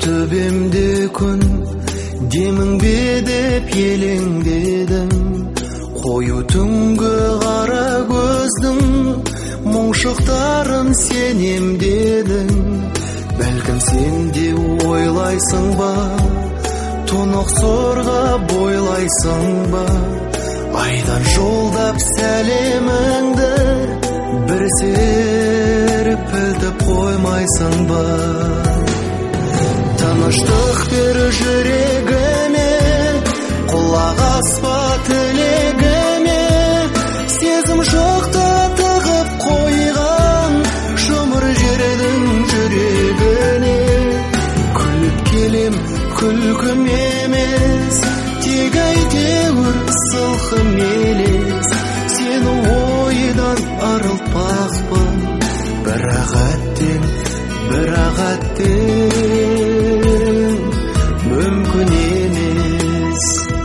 төбемде күн демің бе деп елеңдедім. Қою түнгі қара көздің мұңшықтарын сенем дедің. Бәлкім сен де ойлайсың ба, тұнық сорға бойлайсың ба? Айдан жолдап сәлеміңді бір серпілтіп қоймайсың ба? Тыныштық бер жүрегіме, құлақ аспа тілегіме. Сезім жоқты тығып қойған жұмыр жердің жүрегіне. Күліп келем күлкім емес, тек әйтеуір сылқым елес. Сені ойдан арылтпақпын, бірақ әттең мүмкін емес.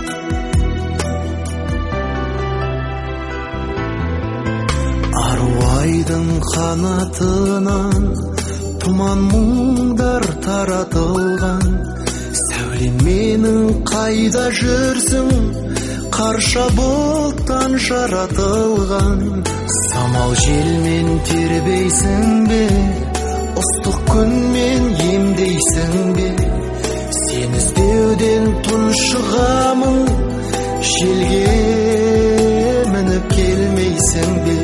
Аруайдың қанатынан тұман мұңдар таратылған. Сәулем менің қайда жүрсің, қарша бұлттан жаратылған. Самал желмен тербейсің бе, ыстық күнмен емдейсің бе? Сен іздеуден тұншығамын, желге мініп келмейсің бе?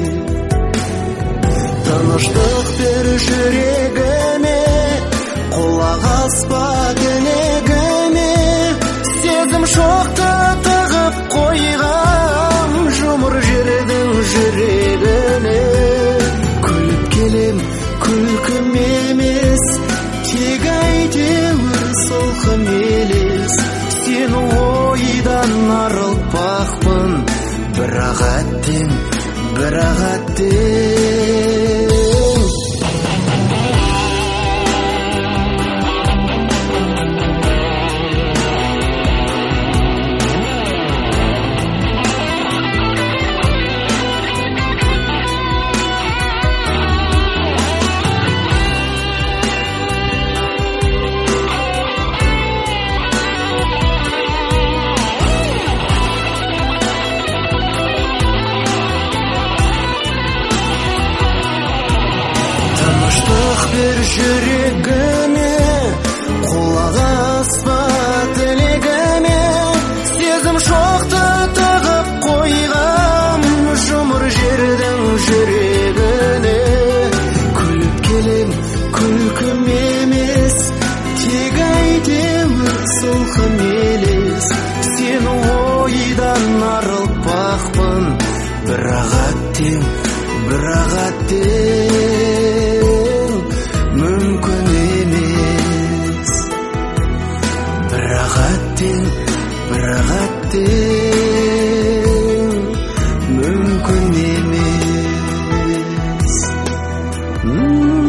Тыныштық бер жүрегіме, құлақ аспа тілегіме. Сезім шоқты тығып қойғам жұмыр жердің жүрегіне. Күліп келем күлкім емес, тек әйтеуір сылқым елес. Сені ойдан арылтпақпын, бірақ әттең бір жүрегіме, құлақ аспа тілегіме. Сезім шоқты тығып қойғам жұмыр жердің жүрегіне. Күліп келем күлкім емес, тек әйтеуір сылқым елес. Сені ойдан арылтпақпын, бірақ әттең мүмкін емес. Бірақ әттең мүмкін емес.